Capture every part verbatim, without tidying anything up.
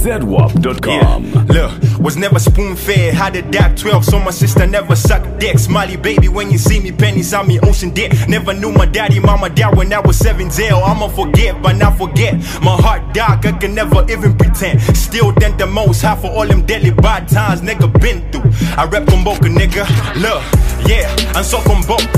Z W A P dot com. Yeah. Look, was never spoon-fed, had a dap twelve, so my sister never sucked dick. Smiley baby, when you see me, pennies on me, ocean dick. Never knew my daddy, mama died when I was seven. Zell, I'ma forget, but not forget. My heart dark, I can never even pretend. Still than the most high for all them deadly bad times nigga been through. I rap con boca, nigga. Look, yeah, I'm so con boca.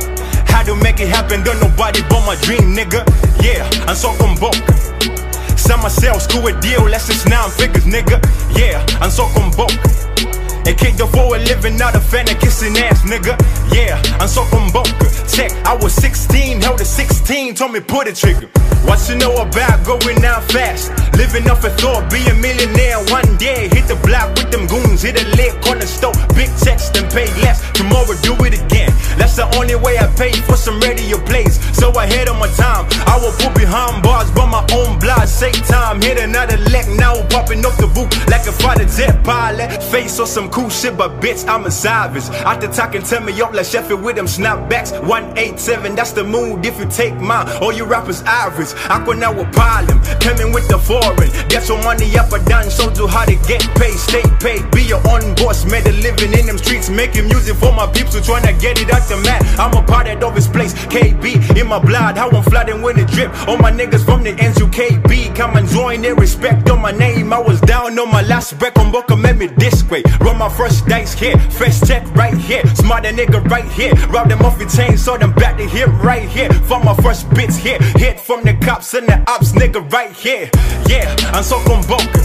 How to make it happen, don't nobody but my dream, nigga. Yeah, I'm so con boca. Sell myself, screw a deal, less than nine figures, nigga. Yeah, I'm so con boca. And kicked off for a living, not a fan of kissing ass, nigga. Yeah, I'm so con boca. Check, I was sixteen, held a sixteen, told me pull the trigger. What you know about going down fast? Living off a thought, be a millionaire one day. Hit the block with them goons, hit a leg corner store. Big checks, then pay less. Tomorrow do it again. That's the only way I pay for some radio plays. So I hit on my time. I will put behind bars by my own blood. Same time, hit another leg now, popping off the boot like a fighter jet pilot. Face or some cool shit, but bitch, I'm a savage. After talking, tell me up like Sheffield with them snapbacks. one eighty-seven, that's the mood if you take mine. All you rappers average. I go now with problem, coming with the foreign. Get your money up or down, showed you how to get paid. Stay paid, be your own boss. Made a living in them streets, making music for my peeps who tryna get it out the mat. I'm a part of this place, K B in my blood. How I'm flooding with a drip. All my niggas from the ends to K B, come and join it. Respect on my name. I was down on my last break on Boca, made me this way. Run my first dice here, first check right here. Smarter nigga right here. Rob them off your chain, so them back to hit right here. For my first bits here, hit from the cops and the ops, nigga right here. Yeah, I'm so con boca.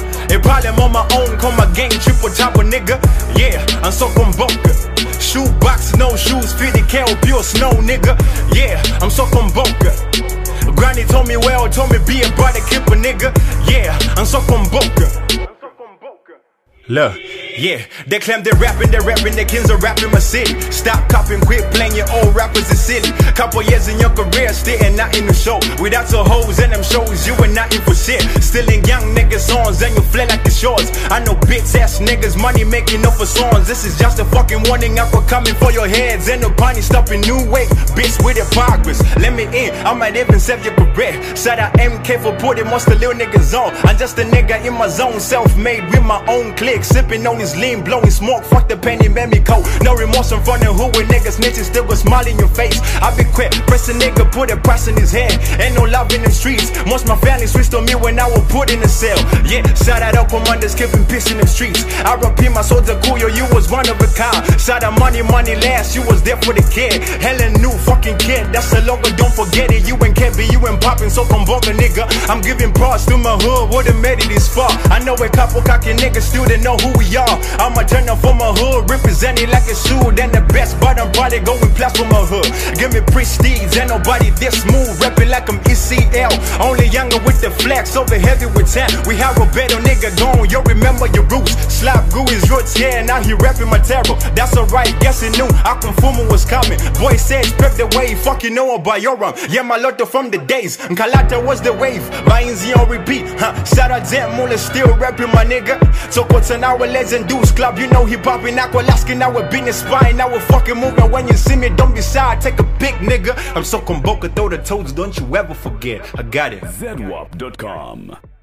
A problem on my own, call my gang triple chopper, nigga. Yeah, I'm so con boca. Shoe box, no shoes, fifty K pure snow, nigga. Yeah, I'm so con boca. Granny told me well, told me be a brother, keep a nigga. Yeah, I'm so con boca. Look, yeah, they claim they're rapping, they're rapping, the kids are rapping my city. Stop copying, quit playing your old rappers is silly. Couple years in your career, still and not in the show. Without your hoes and them shows, you were not in for shit. Stealing young niggas' songs and you fled like the shores. I know bitch ass niggas, money making up for songs. This is just a fucking warning, I'm for coming for your heads. And no pony stopping new wave, bitch with the progress. Let me in, I might even save your career. Shout out M K for putting most of the little niggas on. I'm just a nigga in my zone, self-made with my own clique. Sipping on his lean, blowing smoke, fuck the penny, made me cold. No remorse in front of who with niggas snitching, still a smile in your face. I be quick, press a nigga, put a price in his hand. Ain't no love in the streets. Most my family switched on me when I was put in the cell. Yeah, shout out all commanders, keeping peace in the streets. I repeat my soldier Kuyo, you was one of a kind. Shout out money, money last, you was there for the kid. Hella new fucking kid, that's a logo, don't forget it. You ain't can't be, you ain't popping, so come boca, nigga. I'm giving props to my hood, would've made it this far. I know a couple cocky niggas still didn't know who we are. I'ma turn up for my hood, representing like a shoe. Then the best, but I'm probably going plus for my hood. Give me prestige, ain't nobody this smooth. Rapping like I'm E C L, only younger with the flex, over heavy with ten. We have a better nigga gone, you remember your roots. Slap grew his roots, yeah, now he rapping my terror. That's alright, guess he knew Akumfumu was coming. Boy said, expect the wave, fuck you know about your run. Yeah, my lotto from the days, Kalata was the wave. Vainzi on repeat, huh? Shout out Zen Mula, still rapping my nigga. So what's an hour legend dudes club, you know he popping aqua lasking, now we're beating spine, now we're fucking moving. When you see me, don't be shy, take a pic, nigga. I'm so con boca, throw the toes, don't you ever forget. I got it. Z W A P dot com.